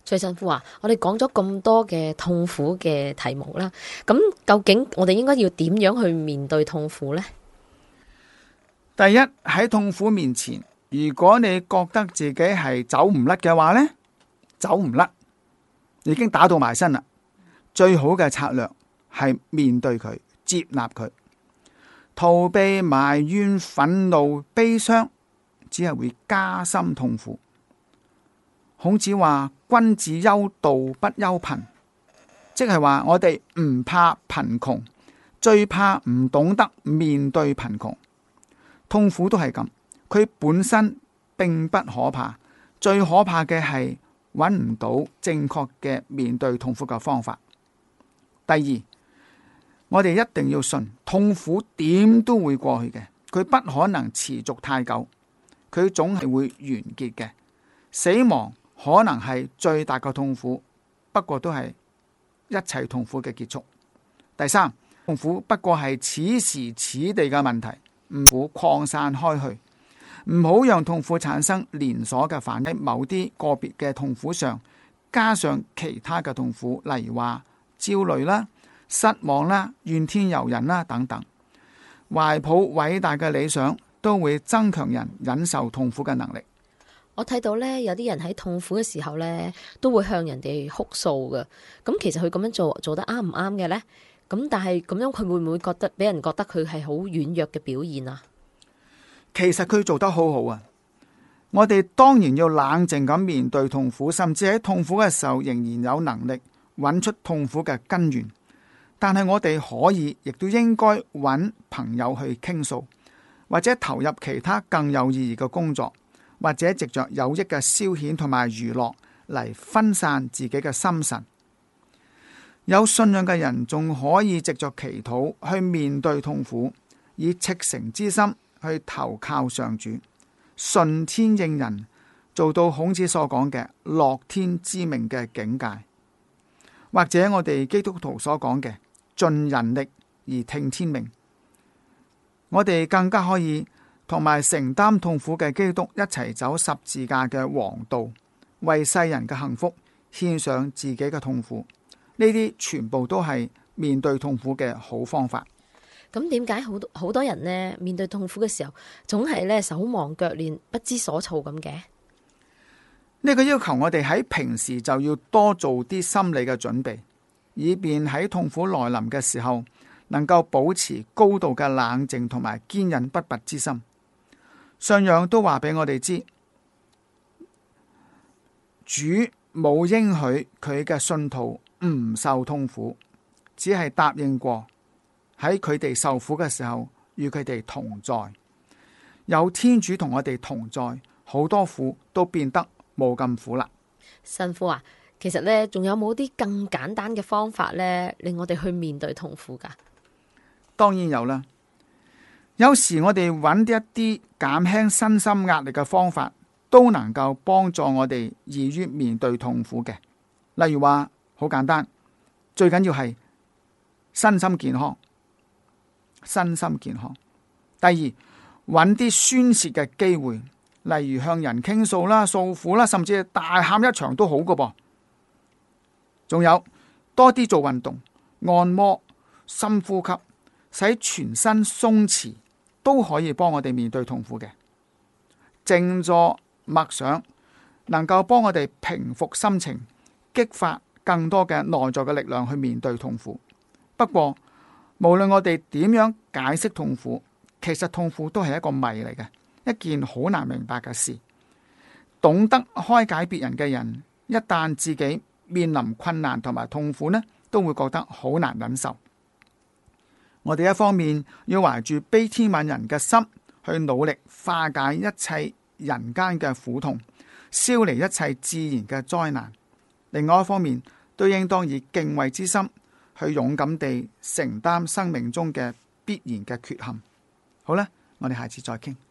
崔神父啊，我哋講咗咁多嘅痛苦嘅題目啦，咁究竟我哋應該要點樣去面對痛苦呢？ 第一，喺痛苦面前，如果你覺得自己係走唔甩嘅話呢，走唔甩，已經打到埋身啦。最好嘅策略係面對佢，接納佢，逃避、埋怨、憤怒、悲傷，只係會加深痛苦。孔子話：君子憂道不憂貧，即係話我哋唔怕貧窮，最怕唔懂得面對貧窮。痛苦都係咁，佢本身並不可怕，最可怕嘅係揾唔到正確嘅面對痛苦嘅方法。第二，我哋一定要信，痛苦點都會過去嘅，佢不可能持續太久，佢總係會完結嘅。死亡可能係最大嘅痛苦，不過都係一切痛苦嘅結束。第三，痛苦不過係此時此地嘅問題，唔好擴散開去，唔好讓痛苦產生連鎖嘅反應。喺某啲個別嘅痛苦上加上其他嘅痛苦，例如話焦慮啦、失望啦、怨天尤人啦等等。懷抱偉大嘅理想都會增強人忍受痛苦嘅能力。 我睇到呢，有啲人喺痛苦嘅時候呢，都會向人哋哭訴㗎。咁其實佢咁樣做得啱唔啱嘅呢？咁但係咁樣佢會唔會覺得俾人覺得佢係好軟弱嘅表現啊？ 其實佢做得好好啊！我哋當然要冷靜咁面對痛苦，甚至喺痛苦嘅時候仍然有能力揾出痛苦嘅根源。但係我哋可以，亦都應該揾朋友去傾訴，或者投入其他更有意義嘅工作，或者藉着有益嘅消遣同埋娛樂嚟分散自己嘅心神。有信仰嘅人仲可以藉着祈禱去面對痛苦，以赤誠之心去投靠上主，順天應人，做到孔子所講嘅樂天知命嘅境界，或者我哋基督徒所講嘅盡人力而聽天命。我哋更加可以同埋承擔痛苦嘅基督一齊走十字架嘅黃道，為世人嘅幸福獻上自己嘅痛苦。呢啲全部都係面對痛苦嘅好方法。 咁點解好多人呢面對痛苦嘅時候，總係呢手忙腳亂、不知所措咁嘅？ 呢個要求我哋喺平時就要多做啲心理嘅準備，以便喺痛苦來臨嘅時候，能夠保持高度嘅冷靜同埋堅忍不拔之心。信仰都話俾我哋知，主冇應許佢嘅信徒唔受痛苦，只係答應過喺佢哋受苦嘅時候與佢哋同在。有天主同我哋同在，好多苦都變得冇咁苦啦。 神父啊，其實呢仲有冇啲更簡單嘅方法呢，令我哋去面對痛苦噶？ 當然有啦。有時我哋揾一啲減輕身心壓力嘅方法，都能夠幫助我哋易於面對痛苦嘅。例如話好簡單，最緊要係身心健康。身心健康。第二，揾啲宣洩嘅機會，例如向人傾訴啦、訴苦啦，甚至係大喊一場都好㗎噃。仲有多啲做運動、按摩、深呼吸，使全身鬆弛，都可以幫我哋面對痛苦嘅。靜坐默想能夠幫我哋平復心情，激發更多嘅內在嘅力量去面對痛苦。不過無論我哋點樣解釋痛苦，其實痛苦都係一個謎嚟嘅，一件好難明白嘅事。懂得開解別人嘅人，一旦自己面臨困難同埋痛苦呢，都會覺得好難忍受。我哋一方面要懷住悲天憫人嘅心去努力化解一切人間嘅苦痛，消離一切自然嘅災難；另外一方面都應當以敬畏之心去勇敢地承擔生命中嘅必然嘅缺陷。好啦，我哋下次再傾。